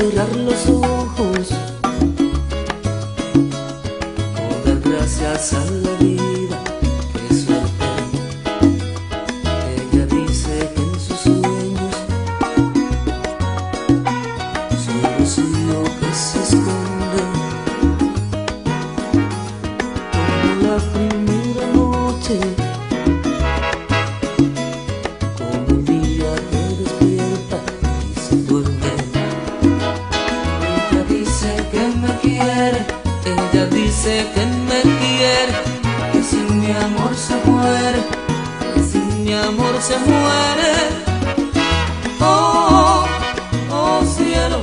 cerrar los ojos o dar gracias a la vida. Qué suerte. Ella dice que en sus sueños soy el rocío que se esconde como la primera noche, como el día que despierta y se duerme. Ella dice que me quiere, ella dice que me quiere, que sin mi amor se muere, que sin mi amor se muere. Oh, oh cielo,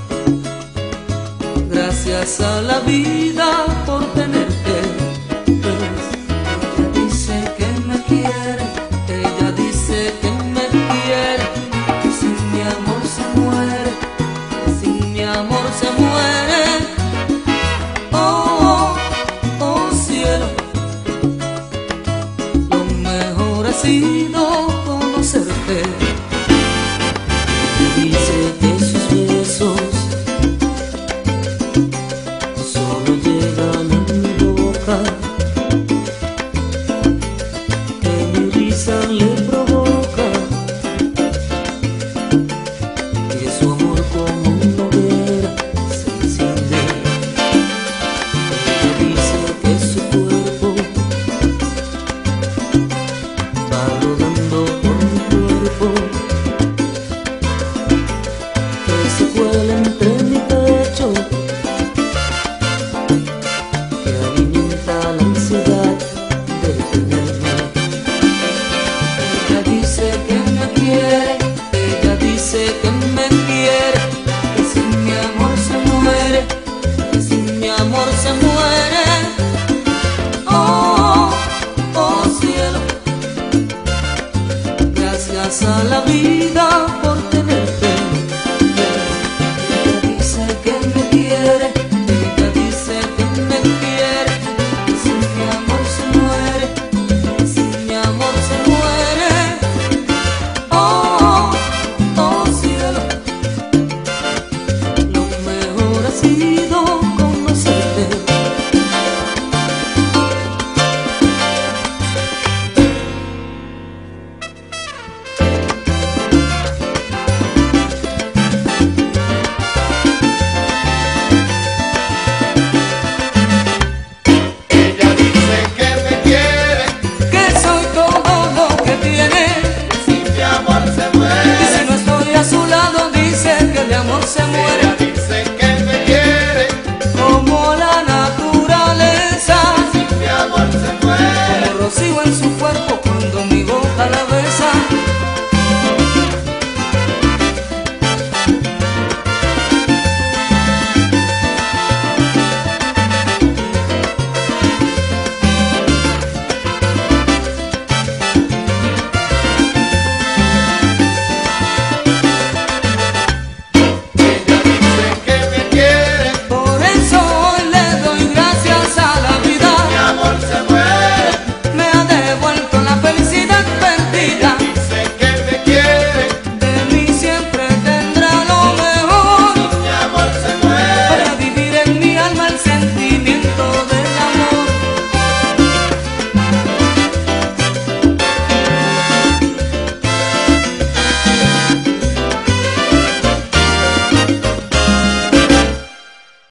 gracias a la vida por tenerte. Ella dice que me quiere, ella dice que me quiere, que sin mi amor se muere, que sin mi amor se muere. Oh, oh cielo, lo mejor ha sido conocerte. Dice que sus besos solo llegan a mi boca, que mi risa le provoca, que su amor como una hoguera se enciende. Ella dice que su cuerpo va rodando por mi cuerpo, que se cuela entre mi pecho, que alimenta la ansiedad de tenerme. Ella dice que me quiere, ella dice que me quiere, que sin mi amor se muere, que sin mi amor se muere. Oh, oh cielo, gracias a la vida por tenerte. Ella dice que me quiere, ella dice que me quiere, que sin mi amor se muere, que sin mi amor se muere. Oh, oh cielo, lo mejor ha sido conocerte. Ella dice que me quiere, Que soy todo lo que tiene, sin mi amor se y si muere. no estoy a su lado dice que de amor se muere.